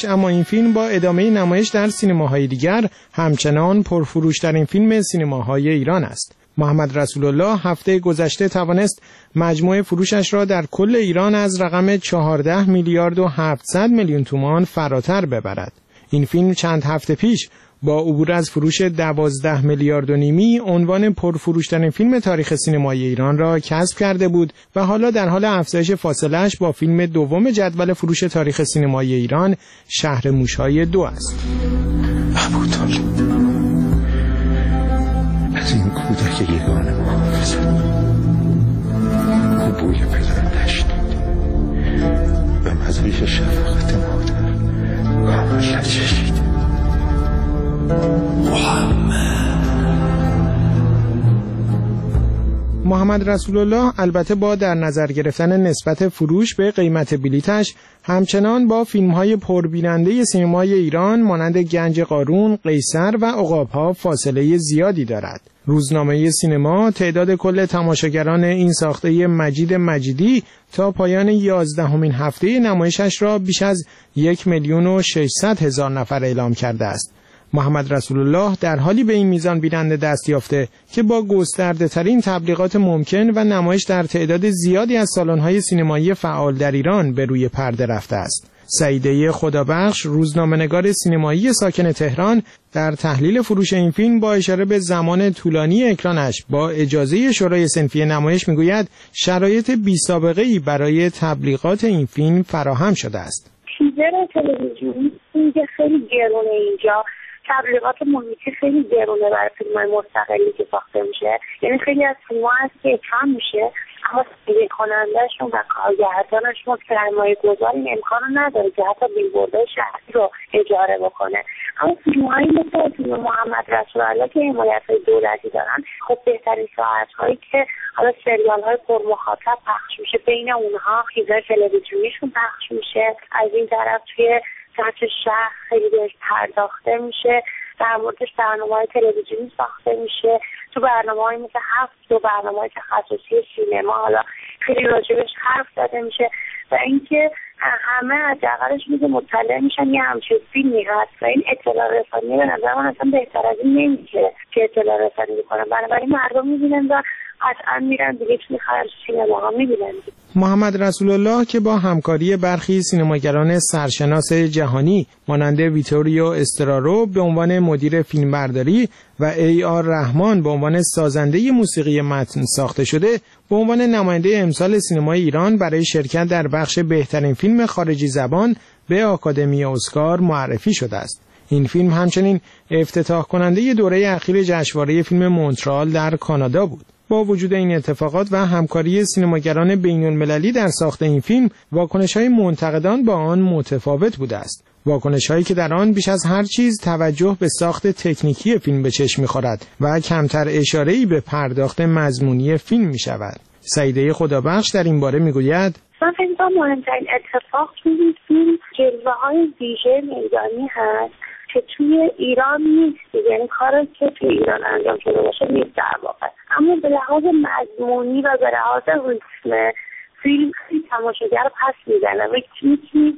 نمایش، اما این فیلم با ادامه نمایش در سینماهای دیگر همچنان پرفروش‌ترین فیلم سینماهای ایران است. محمد رسول الله هفته گذشته توانست مجموع فروشش را در کل ایران از رقم 14 میلیارد و 700 میلیون تومان فراتر ببرد. این فیلم چند هفته پیش با عبور از فروش 12 میلیارد و نیمی عنوان پرفروش‌ترین فیلم تاریخ سینمای ایران را کسب کرده بود و حالا در حال افزایش فاصله‌اش با فیلم دوم جدول فروش تاریخ سینمای ایران شهر موش‌های 2 است. ابوطالب از این کودک یگانه محافظت او بوی پدر نشنید و مزه شفقت مادر کامل نچشید. محمد رسول الله البته با در نظر گرفتن نسبت فروش به قیمت بلیتش همچنان با فیلم‌های پربیننده سینمای ایران مانند گنج قارون، قیصر و عقاب‌ها فاصله زیادی دارد. روزنامه سینما تعداد کل تماشاگران این ساخته مجید مجیدی تا پایان 11مین هفته نمایشش را بیش از 1,600,000 نفر اعلام کرده است. محمد رسول الله در حالی به این میزان بیننده دست یافته که با گسترده ترین تبلیغات ممکن و نمایش در تعداد زیادی از سالن‌های سینمایی فعال در ایران به روی پرده رفته است. سعیده خدابخش، روزنامه‌نگار سینمایی ساکن تهران، در تحلیل فروش این فیلم با اشاره به زمان طولانی اکرانش با اجازه شورای صنفی نمایش میگوید شرایط بی‌سابقه‌ای برای تبلیغات این فیلم فراهم شده است. تیزر تلویزیونی اینجا خیلی گرونه، اینجا تبلیغات محیطی خیلی گرونه برای فیلم‌های مستقلی که ساخته میشه. یعنی خیلی از فیلم‌ها هست که اکران میشه اما تهیه کننده‌شون و کارگردانشون سرمایه‌گذار این امکان رو نداره که حتی بیلبوردهای شهری رو اجاره بکنه. اما فیلم‌هایی مثل فیلم محمد رسول الله که حمایت‌های دولتی دارن، خب بهترین ساعت‌هایی که حالا سریال‌های پرمخاطب پخش میشه، بین اونها چیزای تلویزیونیشون پخش میشه. از این طرف توی سطح شهر خیلی بهش پرداخته میشه، در موردش برنامه‌های تلویزیونی ساخته میشه، تو برنامه‌های مثل 7 و برنامه‌های تخصصی سینما حالا خیلی راجبش حرف زده میشه و اینکه همه حداقلش میگه مطلع میشن یه همچین فیلمی هست و این اطلاع رسانی به نظر من اصلا بهتر از این نمیشه که اطلاع رسانی بکنن. بنابراین مردم میبینن و قطعا میرن دیگه توی خارج سینماها میبینن. محمد رسول الله که با همکاری برخی سینماگران سرشناس جهانی مانند ویتوریو استرارو به عنوان مدیر فیلمبرداری و AR رحمان به عنوان سازنده موسیقی متن ساخته شده، به عنوان نماینده امسال سینمای ایران برای شرکت در بخش بهترین فیلم خارجی زبان به آکادمی اسکار معرفی شده است. این فیلم همچنین افتتاح کننده دوره اخیر جشنواره فیلم مونترال در کانادا بود. با وجود این اتفاقات و همکاری سینماگران بین‌المللی در ساخت این فیلم، واکنش‌های منتقدان با آن متفاوت بوده است. واکنش‌هایی که در آن بیش از هر چیز توجه به ساخت تکنیکی فیلم به چشم می‌خورد و کمتر اشاره‌ای به پرداخت مضمونی فیلم می‌شود. سعیده خدابخش در این باره می‌گوید: من فکر می‌کنم مهمترین اتفاق توی فیلم جلوه‌های ویژه میدانی هست که توی ایران نیست، یعنی کاری که توی ایران انجام شده باشه نیست در واقع، اما به لحاظ مضمونی و به لحاظ ریتم فیلم خیلی تماشاگر رو پس میزنه و نیست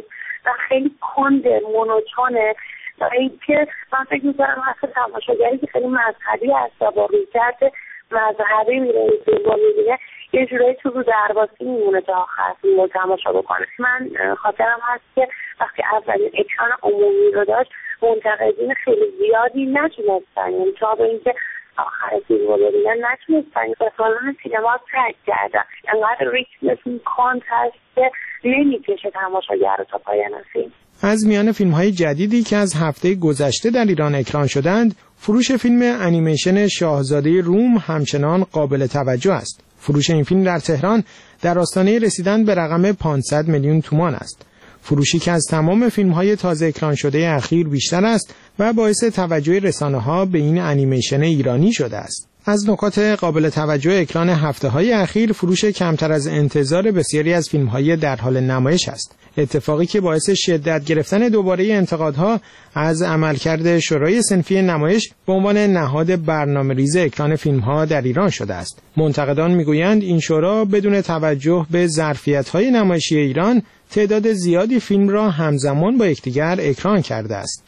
و خیلی کنده، مونوتونه و اینکه من فکر می‌کنم حتی تماشاگری که خیلی مذهبی هست و با رویکرد مذهبی میره این فیلم رو میبینه یه جورایی تو رو درواسی میمونه تا آخر فیلم رو تماشا بکنه. من خاطرم هست که وقتی اولین اکران عمومی رو داشت منتقدین خیلی زیادی نتونستن، یعنی تا به اینکه آخر فیلم رو ببینن نتونستن به سالن سینما ترک کردن. انقدر ریتم فیلم کانت هست که نمیکشه تماشاگر رو تا پایان فیلم. از میان فیلم‌های جدیدی که از هفته گذشته در ایران اکران شدند، فروش فیلم انیمیشن شاهزاده روم همچنان قابل توجه است. فروش این فیلم در تهران در آستانه رسیدن به رقم 500 میلیون تومان است. فروشی که از تمام فیلم‌های تازه اکران شده اخیر بیشتر است و باعث توجه رسانه‌ها به این انیمیشن ایرانی شده است. از نکات قابل توجه اکران هفته‌های اخیر فروش کمتر از انتظار بسیاری از فیلم‌های در حال نمایش است. اتفاقی که باعث شدت گرفتن دوباره انتقادها از عملکرد شورای صنفی نمایش به عنوان نهاد برنامه‌ریزی اکران فیلم‌ها در ایران شده است. منتقدان می‌گویند این شورا بدون توجه به ظرفیت‌های نمایشی ایران تعداد زیادی فیلم را همزمان با یکدیگر اکران کرده است.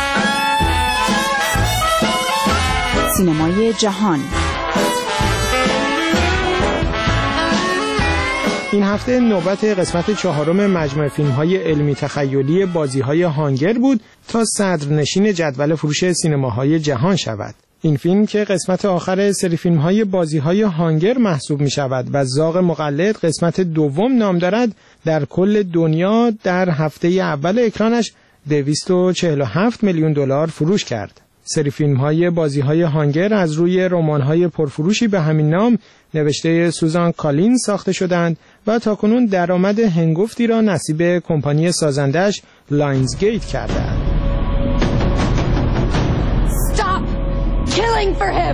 سینمای جهان. این هفته نوبت قسمت 4 مجموعه فیلم‌های علمی تخیلی بازی‌های هانگر بود تا صدرنشین جدول فروش سینماهای جهان شود. این فیلم که قسمت آخر سری فیلم‌های بازی‌های هانگر محسوب می‌شود و زاغ مقلد قسمت دوم نام دارد، در کل دنیا در هفته اول اکرانش 247 میلیون دلار فروش کرد. سری فیلم‌های بازی‌های هانگر از روی رمان‌های پرفروشی به همین نام نوشته سوزان کالین ساخته شدند و تاکنون درآمد هنگفتی را نصیب کمپانی سازندش لاینزگیت کردند. Stop killing for him.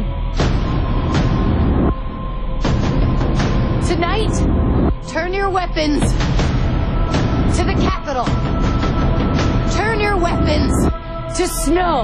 Tonight, turn your weapons to the capital. Turn your weapons to snow.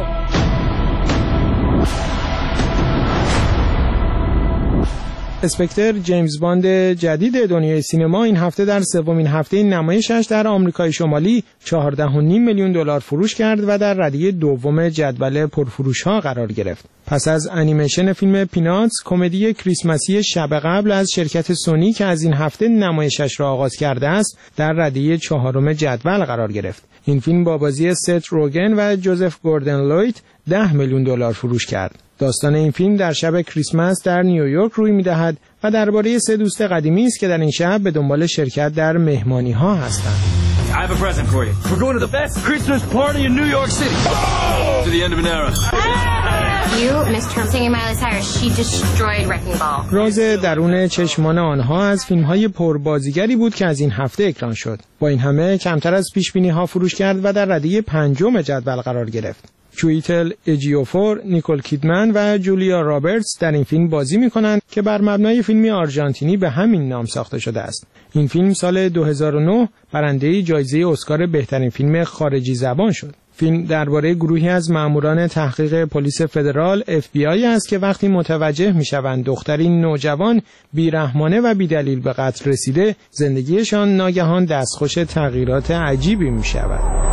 اسپکتر جیمز باند جدید دنیای سینما این هفته در سومین هفته نمایشش در آمریکای شمالی 14.5 میلیون دلار فروش کرد و در ردیف دوم جدول پرفروش‌ها قرار گرفت. پس از انیمیشن فیلم پیناتس، کمدی کریسمسی شب قبل از شرکت سونی که از این هفته نمایشش را آغاز کرده است، در ردیف 4 جدول قرار گرفت. این فیلم با بازی ست روگن و جوزف گوردن لویت 10 میلیون دلار فروش کرد. داستان این فیلم در شب کریسمس در نیویورک روی می‌دهد و درباره 3 دوست قدیمی است که در این شب به دنبال شرکت در مهمانی‌ها هستند. I have a present for you. We're going to the best Christmas party in New York City. To the end of an era. You missed her singing Miley Cyrus. She destroyed Wrecking Ball. راز درون چشمان آنها از فیلم‌های پربازیگری بود که از این هفته اکران شد. با این همه کمتر از پیش‌بینی‌ها فروش کرد و در ردیف 5 جدول قرار گرفت. چویتل اجیوفور، نیکول کیدمن و جولیا رابرتس در این فیلم بازی می‌کنند که بر مبنای فیلمی آرژانتینی به همین نام ساخته شده است. این فیلم سال 2009 برنده جایزه اسکار بهترین فیلم خارجی زبان شد. فیلم درباره گروهی از ماموران تحقیق پلیس فدرال FBI است که وقتی متوجه می‌شوند دختری نوجوان بیرحمانه و بی‌دلیل به قتل رسیده، زندگیشان ناگهان دستخوش تغییرات عجیبی می‌شود.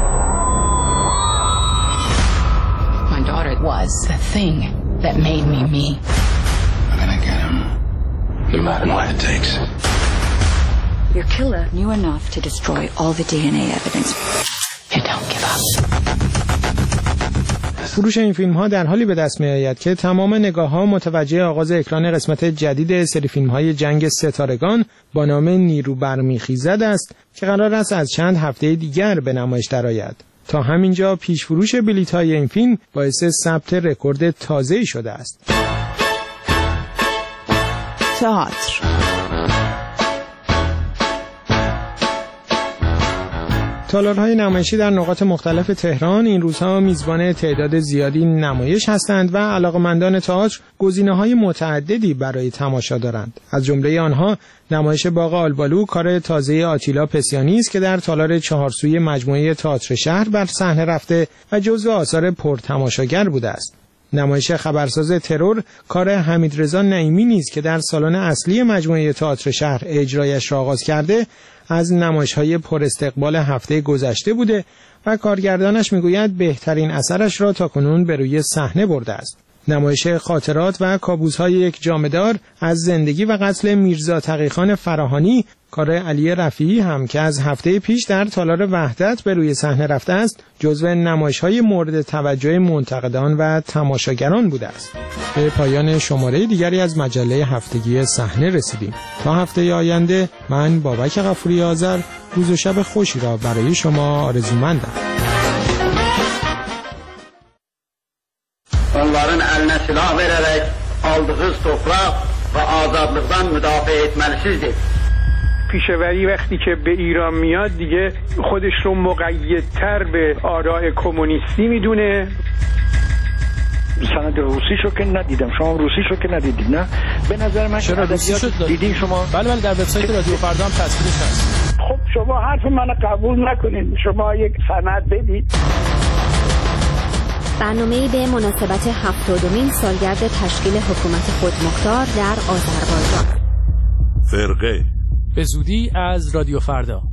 Was the thing that made me me. I'm gonna get him, no matter what it takes. Your killer knew enough to destroy all the DNA evidence. You don't give up. فروش این فیلم‌ها در حالی به دست می‌آید که تمام نگاه‌ها متوجه آغاز اکران قسمت جدید سری فیلم‌های جنگ ستارگان با نام نیرو برمیخیزد است که قرار است از چند هفته دیگر به نمایش درآید. تا همینجا پیش فروش بلیط‌های این فیلم باعث ثبت رکورد تازه‌ای شده است. تئاتر. تالارهای نمایشی در نقاط مختلف تهران این روزها میزبان تعداد زیادی نمایش هستند و علاقه‌مندان تئاتر گزینه‌های متعددی برای تماشا دارند. از جمله آنها نمایش باغ آلبالو، کار تازه آتیلا پسیانی است که در تالار 4 سوی مجموعه تئاتر شهر بر صحنه رفته و جزو آثار پرتماشاگر بوده است. نمایش خبرساز ترور، کار حمیدرضا نعیمی نیز که در سالن اصلی مجموعه تئاتر شهر اجرایش را آغاز کرده، از نمایش‌های پر استقبال هفته گذشته بوده و کارگردانش میگوید بهترین اثرش را تاکنون به روی صحنه برده است. نمایش خاطرات و کابوس‌های یک جامه‌دار از زندگی و قتل میرزا تقی‌خان فراهانی، کار علی رفیعی هم که از هفته پیش در تالار وحدت به روی صحنه رفته است، جزو نمایش‌های مورد توجه منتقدان و تماشاگران بوده است. به پایان شماره دیگری از مجله هفتگی صحنه رسیدیم. تا هفته آینده من بابک غفوری آذر روز و شب خوشی را برای şoma آرزومندم. Onların eline silah vererek aldığınız toprak ve azadlıktan müdafaa etmelisizdir. پیشوری وقتی که به ایران میاد دیگه خودش رو مقیدتر به آراء کمونیستی میدونه. سند روسیشو که ندیدم، شما روسیشو که ندیدید نه؟ به نظر من چرا روسیشو دیدین شما؟ بله در وبسایت رادیو فردا هم تصویرش هست. خب شما حرف منو قبول نکنید، شما یک سند بدید. برنامه‌ای به مناسبت 70مین سالگرد تشکیل حکومت خودمختار در آذربایجان. فرقه به زودی از رادیو فردا.